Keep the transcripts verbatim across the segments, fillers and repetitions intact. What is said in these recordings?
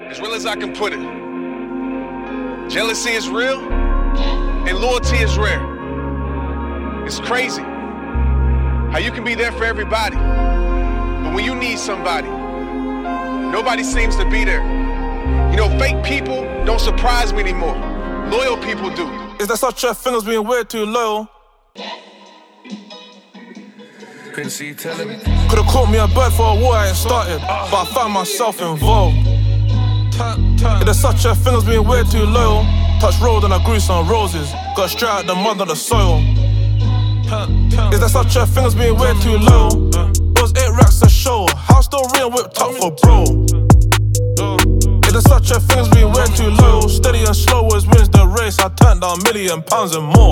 As real as I can put it. Jealousy is real, and loyalty is rare. It's crazy how you can be there for everybody, but when you need somebody, nobody seems to be there. You know, fake people don't surprise me anymore. Loyal people do. Is there such a thing as being way too loyal? Couldn't see you telling me. Could've caught me a bird for a war I ain't started, but I found myself involved. Is there such a thing as being way too loyal? Touched road and I grew some roses. Got straight out the mud of the soil. Is there such a thing as being way too low? Was eight racks a show? House still real whipped up for bro. Is there such a thing as being way too low? Steady and slow always wins the race. I turned down a million pounds and more.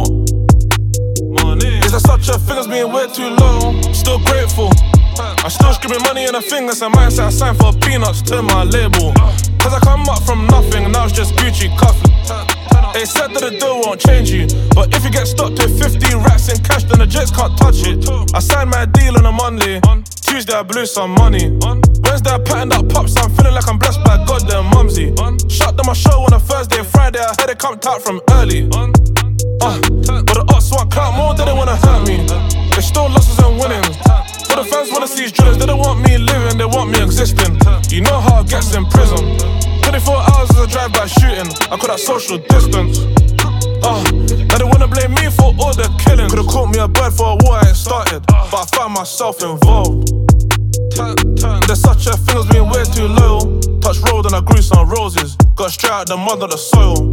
Is there such a thing as being way too low? Still grateful. I'm still screaming money in a thing. That's a mindset I signed for peanuts to my label. Cause I come up from nothing and now it's just Gucci cuffing. They said that the deal won't change you, but if you get stuck to fifty racks in cash, then the jets can't touch it. I signed my deal on a Monday. Tuesday I blew some money. Wednesday I patterned up pops, I'm feeling like I'm blessed by God and mumsy. Shut down my show on a Thursday, Friday I heard it come out from early. Uh, but the odds want clout more, they don't wanna hurt me. They still losses and winnings. But the fans wanna see drillers, they don't want me living, they want me existing. You know how it gets in prison. twenty-four hours as a drive-by shooting, I call that social distance. Uh, now they wanna blame me for all the killing. Could've caught me a bird for a war I ain't started, but I found myself involved. There's such a thing as being way too low. Touched road and I grew some roses. Got straight out the mud of the soil.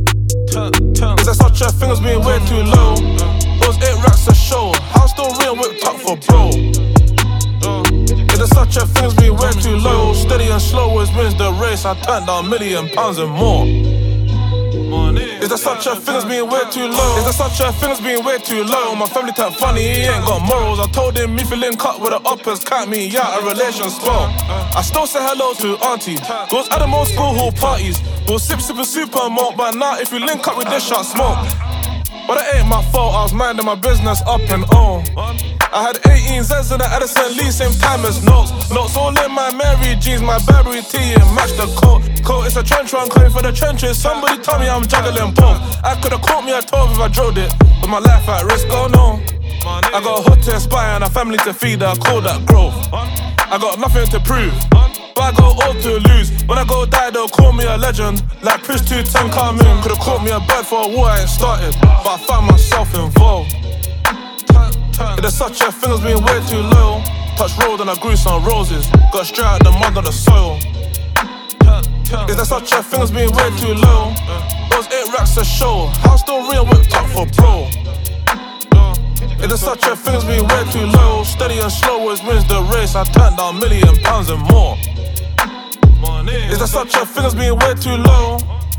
Is there such a thing as being way too low? Was eight racks a show? House still real whipped up for bro. Is there such a thing as being way too low? Steady and slow always wins the race. I turned down a million pounds and more. Is there such a thing as being way too low? Is there such a thing as being way too low? My family type funny, he ain't got morals. I told him if you link up with the uppers, cut me out, a relation spell. I still say hello to auntie. Goes at the most school hall parties. We'll sip sippin' super malt, but now if you link up with this shot smoke. But it ain't my fault, I was minding my business up and on. I had eighteen Z's in the Edison Lee, same time as notes. Notes all in my Mary jeans, my Burberry tee and match the coat. Coat, it's a trench run, coming for the trenches. Somebody tell me I'm juggling both. I could've caught me at twelve if I drove it, with my life at risk, oh no. I got a hood to inspire and a family to feed, I call that growth. I got nothing to prove, but I got all to lose. When I go die, they'll call me a legend, like Prince two ten Carmoon. Could've caught me a bird for a war I ain't started, but I found myself involved. If there's such a thing as being way too low, touched road and I grew some roses. Got straight out the mud of the soil. Is there such a thing as being way too low? Was eight racks a show? House still real whipped up for bro. If there's such a thing as being way too low, steady and slow always wins the race. I turned down a million pounds and more. Is there such a thing as being way too low?